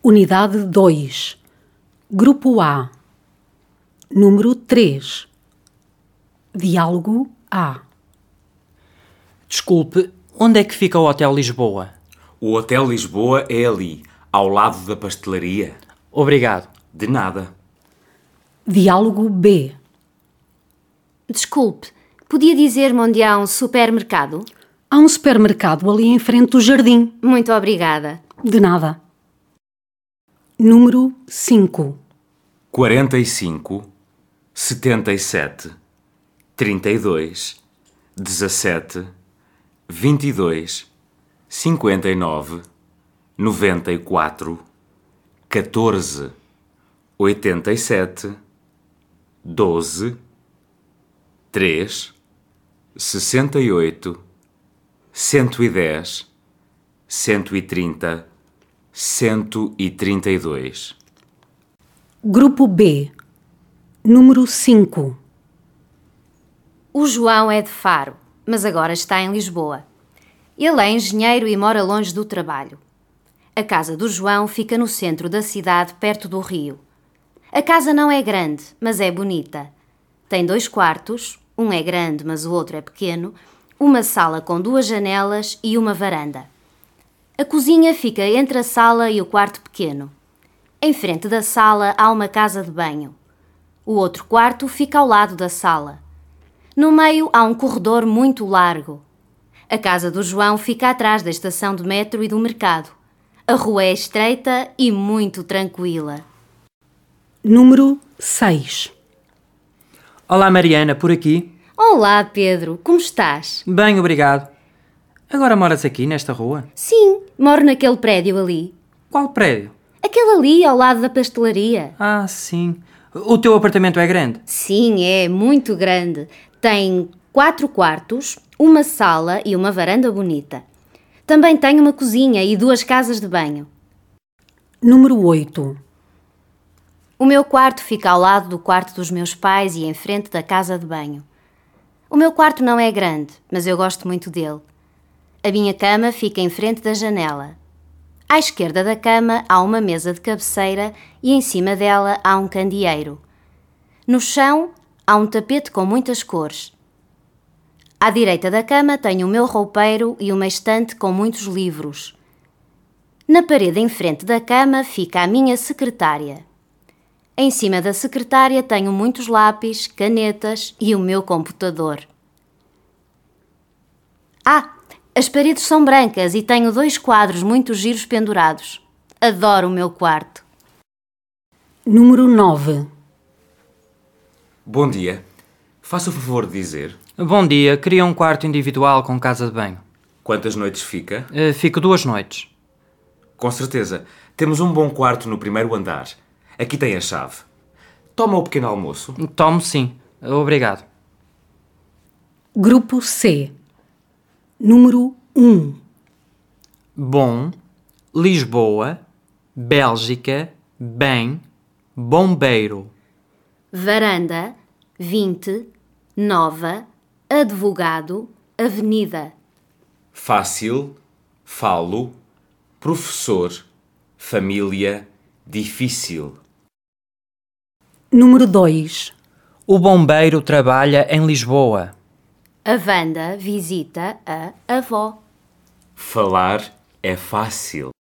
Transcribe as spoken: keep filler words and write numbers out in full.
Unidade dois. Grupo A. Número três. Diálogo A. Desculpe, onde é que fica o Hotel Lisboa? O Hotel Lisboa é ali, ao lado da pastelaria. Obrigado. De nada. Diálogo B. Desculpe, podia dizer-me onde há um supermercado? Há um supermercado ali em frente do jardim. Muito obrigada. De nada. Número cinco. quarenta e cinco, setenta e sete, trinta e dois, dezassete, vinte e dois, cinquenta e nove, noventa e quatro, catorze, oitenta e sete, doze, três, sessenta e oito, cento e dez, cento e trinta, cento e trinta e dois. Grupo B. Número cinco. O João é de Faro, mas agora está em Lisboa. Ele é engenheiro e mora longe do trabalho. A casa do João fica no centro da cidade, perto do rio. A casa não é grande, mas é bonita. Tem dois quartos, um é grande, mas o outro é pequeno, uma sala com duas janelas e uma varanda. A cozinha fica entre a sala e o quarto pequeno. Em frente da sala há uma casa de banho. O outro quarto fica ao lado da sala. No meio há um corredor muito largo. A casa do João fica atrás da estação de metro e do mercado. A rua é estreita e muito tranquila. Número seis. Olá Mariana, por aqui? Olá, Pedro, como estás? Bem, obrigado. Agora moras aqui, nesta rua? Sim, moro naquele prédio ali. Qual prédio? Aquele ali, ao lado da pastelaria. Ah, sim. O teu apartamento é grande? Sim, é muito grande. Tem quatro quartos, uma sala e uma varanda bonita. Também tem uma cozinha e duas casas de banho. Número oito. O meu quarto fica ao lado do quarto dos meus pais e em frente da casa de banho. O meu quarto não é grande, mas eu gosto muito dele. A minha cama fica em frente da janela. À esquerda da cama há uma mesa de cabeceira e em cima dela há um candeeiro. No chão há um tapete com muitas cores. À direita da cama tenho o meu roupeiro e uma estante com muitos livros. Na parede em frente da cama fica a minha secretária. Em cima da secretária tenho muitos lápis, canetas e o meu computador. Ah, as paredes são brancas e tenho dois quadros muito giros pendurados. Adoro o meu quarto. Número nove. Bom dia. Faça o favor de dizer Bom dia, queria um quarto individual com casa de banho. quantas noites fica. Uh, fico duas noites. Com certeza. Temos um bom quarto no primeiro andar. Aqui tem a chave. Toma o pequeno almoço. Tomo sim. Obrigado. Grupo C. Número um. Bom, Lisboa, Bélgica, bem, bombeiro. Varanda, vinte, nova, advogado, avenida. Fácil, falo, professor, família, difícil. Número dois. O bombeiro trabalha em Lisboa. A Wanda visita a avó. Falar é fácil.